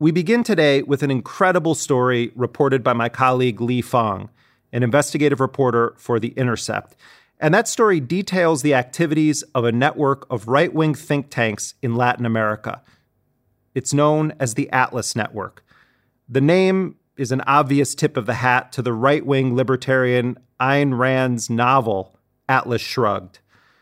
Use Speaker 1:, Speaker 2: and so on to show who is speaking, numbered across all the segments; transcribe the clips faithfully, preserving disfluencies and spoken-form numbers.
Speaker 1: We begin today with an incredible story reported by my colleague Lee Fang, an investigative reporter for The Intercept. And that story details the activities of a network of right-wing think tanks in Latin America. It's known as the Atlas Network. The name is an obvious tip of the hat to the right-wing libertarian Ayn Rand's novel, Atlas Shrugged.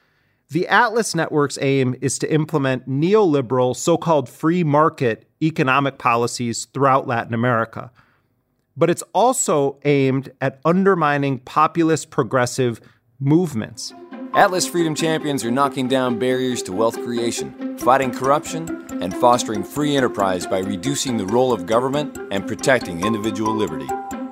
Speaker 1: The Atlas Network's aim is to implement neoliberal, so-called free market economic policies throughout Latin America. But it's also aimed at undermining populist progressive movements.
Speaker 2: Atlas Freedom Champions are knocking down barriers to wealth creation, fighting corruption, and fostering free enterprise by reducing the role of government and protecting individual liberty.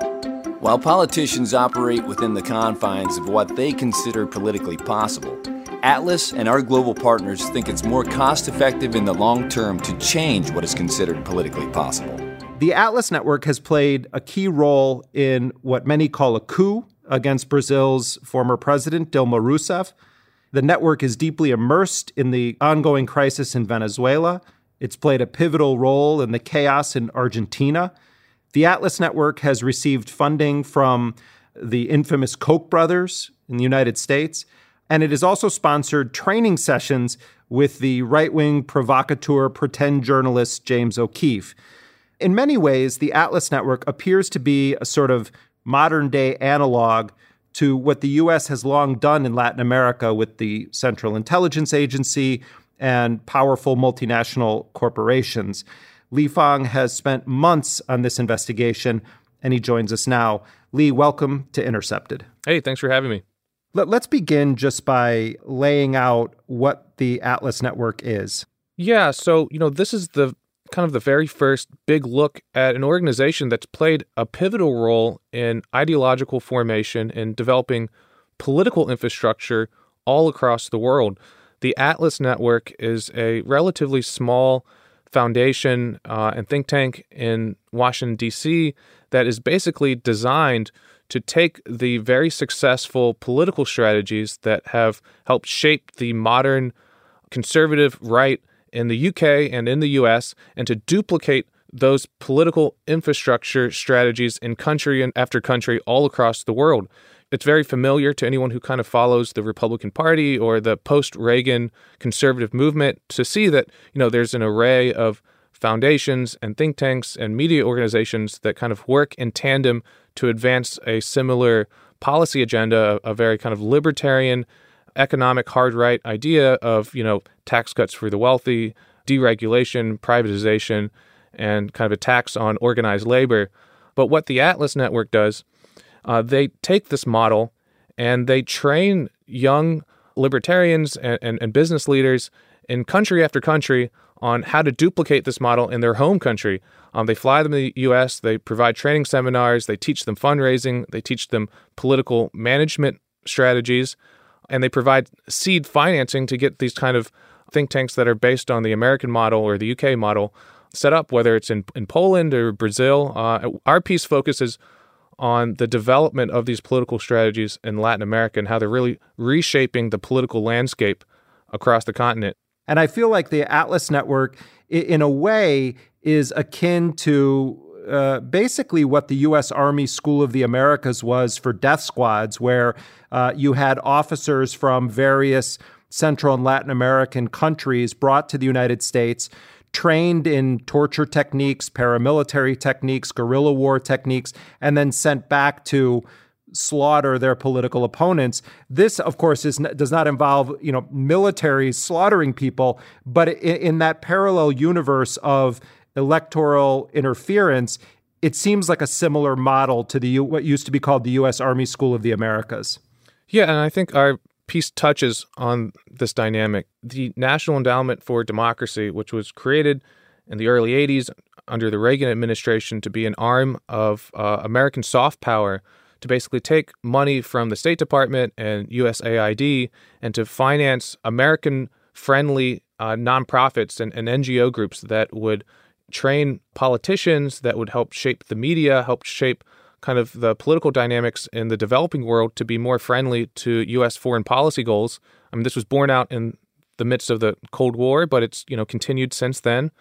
Speaker 2: While politicians operate within the confines of what they consider politically possible, Atlas and our global partners think it's more cost-effective in the long term to change what is considered politically possible.
Speaker 1: The Atlas Network has played a key role in what many call a coup against Brazil's former president, Dilma Rousseff. The network is deeply immersed in the ongoing crisis in Venezuela. It's played a pivotal role in the chaos in Argentina. The Atlas Network has received funding from the infamous Koch brothers in the United States. And it has also sponsored training sessions with the right-wing provocateur pretend journalist James O'Keefe. In many ways, the Atlas Network appears to be a sort of modern-day analog to what the U S has long done in Latin America with the Central Intelligence Agency and powerful multinational corporations. Lee Fang has spent months on this investigation, and he joins us now. Lee, welcome to Intercepted.
Speaker 3: Hey, thanks for having me.
Speaker 1: Let's begin just by laying out what the Atlas Network is.
Speaker 3: Yeah, so, you know, this is the kind of the very first big look at an organization that's played a pivotal role in ideological formation and developing political infrastructure all across the world. The Atlas Network is a relatively small foundation uh, and think tank in Washington, D C that is basically designed to take the very successful political strategies that have helped shape the modern conservative right in the U K and in the U S and to duplicate those political infrastructure strategies in country and after country all across the world. It's very familiar to anyone who kind of follows the Republican Party or the post-Reagan conservative movement to see that, you know, there's an array of foundations and think tanks and media organizations that kind of work in tandem to advance a similar policy agenda, a very kind of libertarian, economic hard right idea of, you know, tax cuts for the wealthy, deregulation, privatization, and kind of a tax on organized labor. But what the Atlas Network does, uh, they take this model and they train young libertarians and, and, and business leaders in country after country on how to duplicate this model in their home country. Um, they fly them to the U S, they provide training seminars, they teach them fundraising, they teach them political management strategies, and they provide seed financing to get these kind of think tanks that are based on the American model or the U K model set up, whether it's in, in Poland or Brazil. Uh, our piece focuses on the development of these political strategies in Latin America and how they're really reshaping the political landscape across the continent.
Speaker 1: And I feel like the Atlas Network, in a way, is akin to uh, basically what the U S Army School of the Americas was for death squads, where uh, you had officers from various Central and Latin American countries brought to the United States, trained in torture techniques, paramilitary techniques, guerrilla war techniques, and then sent back to slaughter their political opponents. This, of course, is does not involve, you know, militaries slaughtering people, but in, in that parallel universe of electoral interference, it seems like a similar model to the what used to be called the U S Army School of the Americas.
Speaker 3: Yeah, and I think our piece touches on this dynamic. The National Endowment for Democracy, which was created in the early eighties under the Reagan administration to be an arm of uh, American soft power, to basically take money from the State Department and U S A I D and to finance American-friendly uh, nonprofits and, and N G O groups that would train politicians, that would help shape the media, help shape kind of the political dynamics in the developing world to be more friendly to U S foreign policy goals. I mean, this was born out in the midst of the Cold War, but it's, you know, continued since then.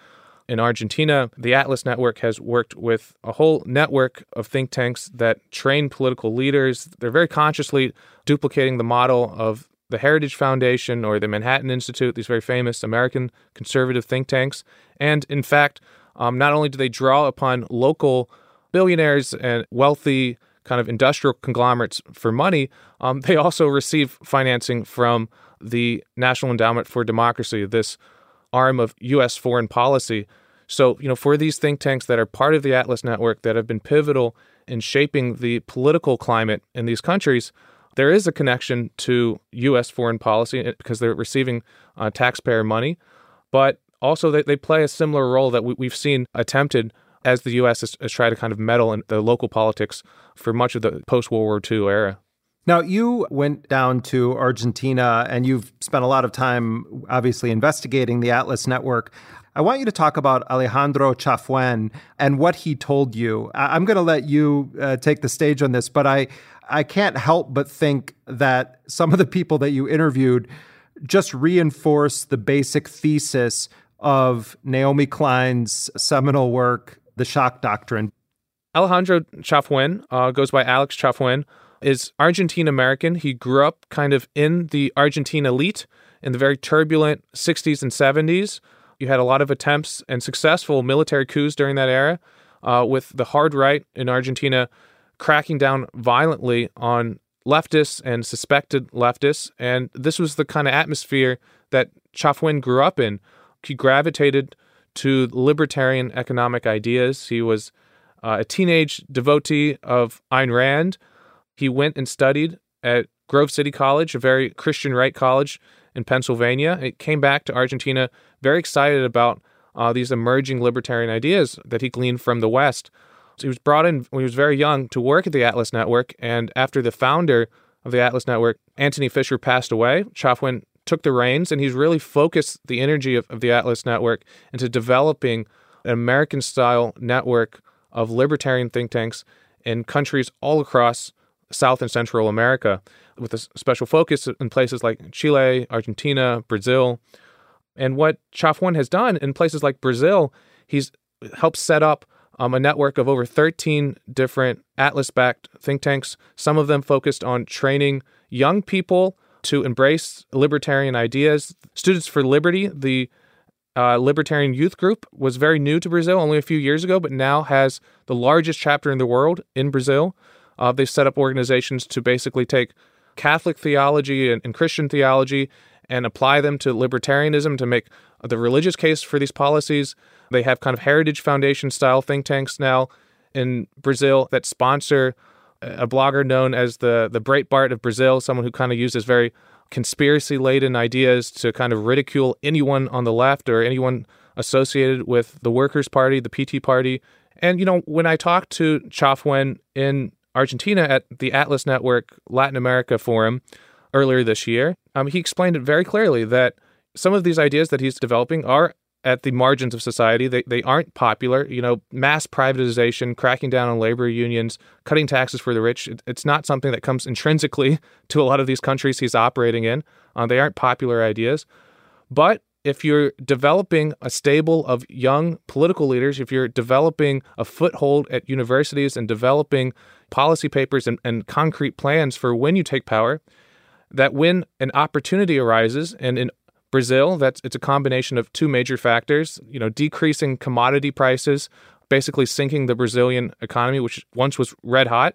Speaker 3: In Argentina, the Atlas Network has worked with a whole network of think tanks that train political leaders. They're very consciously duplicating the model of the Heritage Foundation or the Manhattan Institute, these very famous American conservative think tanks. And in fact, um, not only do they draw upon local billionaires and wealthy kind of industrial conglomerates for money, um, they also receive financing from the National Endowment for Democracy, this arm of U S foreign policy. So, you know, for these think tanks that are part of the Atlas Network that have been pivotal in shaping the political climate in these countries, there is a connection to U S foreign policy because they're receiving uh, taxpayer money. But also they, they play a similar role that we, we've seen attempted as the U S has, has tried to kind of meddle in the local politics for much of the post-World War Two era.
Speaker 1: Now, you went down to Argentina and you've spent a lot of time, obviously, investigating the Atlas Network. I want you to talk about Alejandro Chafuen and what he told you. I'm going to let you uh, take the stage on this, but I, I can't help but think that some of the people that you interviewed just reinforce the basic thesis of Naomi Klein's seminal work, The Shock Doctrine.
Speaker 3: Alejandro Chafuen, uh, goes by Alex Chafuen, is Argentine-American. He grew up kind of in the Argentine elite in the very turbulent sixties and seventies. You had a lot of attempts and successful military coups during that era, uh, with the hard right in Argentina cracking down violently on leftists and suspected leftists. And this was the kind of atmosphere that Chafuen grew up in. He gravitated to libertarian economic ideas. He was uh, a teenage devotee of Ayn Rand. He went and studied at Grove City College, a very Christian right college in Pennsylvania. He came back to Argentina very excited about uh, these emerging libertarian ideas that he gleaned from the West. So he was brought in when he was very young to work at the Atlas Network, and after the founder of the Atlas Network, Anthony Fisher, passed away, Chafuen took the reins, and he's really focused the energy of, of the Atlas Network into developing an American-style network of libertarian think tanks in countries all across South and Central America, with a special focus in places like Chile, Argentina, Brazil. And what Chafuen has done in places like Brazil, he's helped set up um, a network of over thirteen different Atlas-backed think tanks, some of them focused on training young people to embrace libertarian ideas. Students for Liberty, the uh, libertarian youth group, was very new to Brazil only a few years ago, but now has the largest chapter in the world in Brazil. Uh, they've set up organizations to basically take Catholic theology and, and Christian theology and apply them to libertarianism to make the religious case for these policies. They have kind of Heritage Foundation-style think tanks now in Brazil that sponsor a blogger known as the, the Breitbart of Brazil, someone who kind of uses very conspiracy-laden ideas to kind of ridicule anyone on the left or anyone associated with the Workers' Party, the P T Party. And, you know, when I talked to Chafuen in Argentina at the Atlas Network Latin America Forum earlier this year, um, he explained it very clearly that some of these ideas that he's developing are at the margins of society. They they aren't popular. You know, mass privatization, cracking down on labor unions, cutting taxes for the rich. It, it's not something that comes intrinsically to a lot of these countries he's operating in. Uh, they aren't popular ideas. But if you're developing a stable of young political leaders, if you're developing a foothold at universities and developing policy papers and, and concrete plans for when you take power, that when an opportunity arises, and in Brazil, that's it's a combination of two major factors, you know, decreasing commodity prices, basically sinking the Brazilian economy, which once was red hot,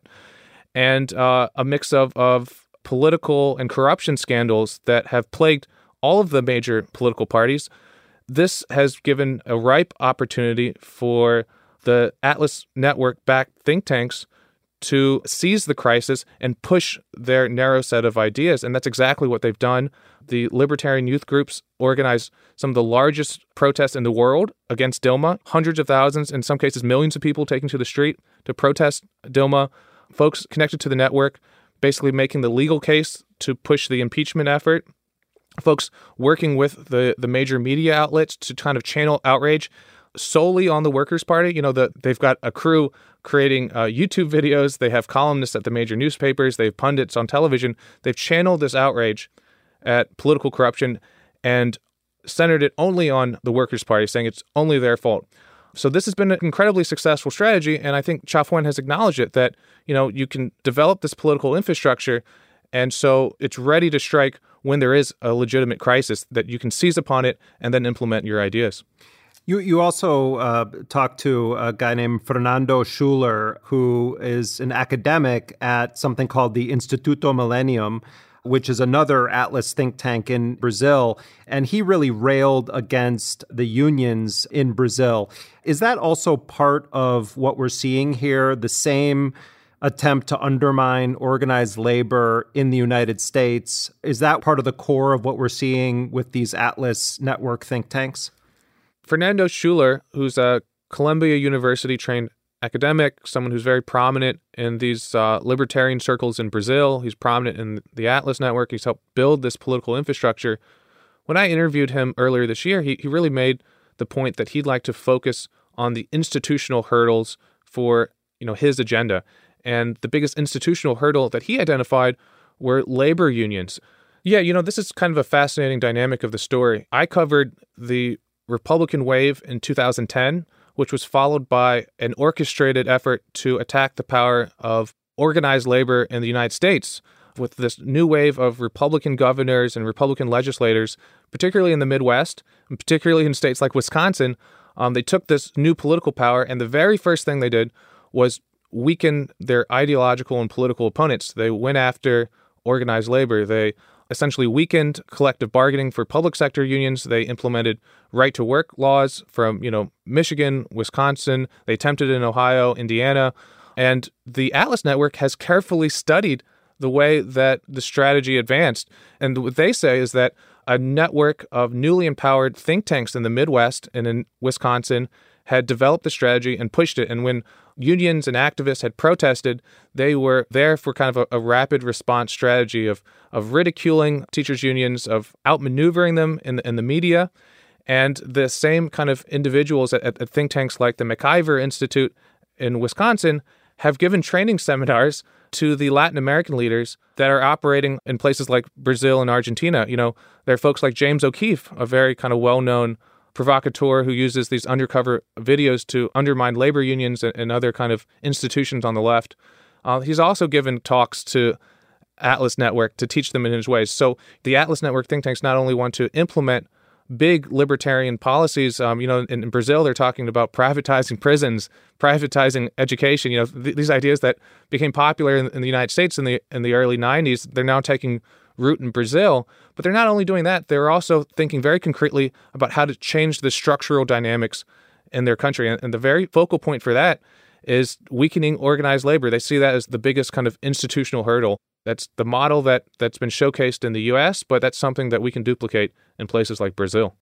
Speaker 3: and uh, a mix of, of political and corruption scandals that have plagued all of the major political parties. This has given a ripe opportunity for the Atlas Network-backed think tanks to seize the crisis and push their narrow set of ideas. And that's exactly what they've done. The libertarian youth groups organized some of the largest protests in the world against Dilma. Hundreds of thousands, in some cases millions of people taking to the street to protest Dilma. Folks connected to the network basically making the legal case to push the impeachment effort. Folks working with the, the major media outlets to kind of channel outrage solely on the Workers' Party. You know, the, they've got a crew creating uh, YouTube videos. They have columnists at the major newspapers. They have pundits on television. They've channeled this outrage at political corruption. And centered it only on the Workers' Party, saying it's only their fault. So this has been an incredibly successful strategy, and I think Chafuen has acknowledged it, that, you know, you can develop this political infrastructure, and so it's ready to strike when there is a legitimate crisis, that you can seize upon it and then implement your ideas.
Speaker 1: You you also uh, talked to a guy named Fernando Schuller, who is an academic at something called the Instituto Millennium, which is another Atlas think tank in Brazil. And he really railed against the unions in Brazil. Is that also part of what we're seeing here, the same attempt to undermine organized labor in the United States? Is that part of the core of what we're seeing with these Atlas network think tanks?
Speaker 3: Fernando Schuller, who's a Columbia University-trained academic, someone who's very prominent in these uh, libertarian circles in Brazil. He's prominent in the Atlas Network. He's helped build this political infrastructure. When I interviewed him earlier this year, he, he really made the point that he'd like to focus on the institutional hurdles for, you know, his agenda. And the biggest institutional hurdle that he identified were labor unions. Yeah, you know, this is kind of a fascinating dynamic of the story. I covered the Republican wave in two thousand ten, which was followed by an orchestrated effort to attack the power of organized labor in the United States, with this new wave of Republican governors and Republican legislators, particularly in the Midwest, and particularly in states like Wisconsin. Um, they took this new political power, and the very first thing they did was weaken their ideological and political opponents. They went after organized labor. They essentially weakened collective bargaining for public sector unions. They implemented right-to-work laws from, you know, Michigan, Wisconsin. They attempted in Ohio, Indiana. And the Atlas Network has carefully studied the way that the strategy advanced. And what they say is that a network of newly empowered think tanks in the Midwest and in Wisconsin had developed the strategy and pushed it. And when unions and activists had protested, they were there for kind of a, a rapid response strategy of of ridiculing teachers' unions, of outmaneuvering them in the, in the media. And the same kind of individuals at, at think tanks like the MacIver Institute in Wisconsin have given training seminars to the Latin American leaders that are operating in places like Brazil and Argentina. You know, there are folks like James O'Keefe, a very kind of well-known provocateur who uses these undercover videos to undermine labor unions and, and other kind of institutions on the left. Uh, he's also given talks to Atlas Network to teach them in his ways. So the Atlas Network think tanks not only want to implement big libertarian policies, um, you know, in, in Brazil, they're talking about privatizing prisons, privatizing education, you know, th- these ideas that became popular in, in the United States in the in the early nineties, they're now taking root in Brazil. But they're not only doing that, they're also thinking very concretely about how to change the structural dynamics in their country. And, and the very focal point for that is weakening organized labor. They see that as the biggest kind of institutional hurdle. That's the model that, that's been showcased in the U S, but that's something that we can duplicate in places like Brazil.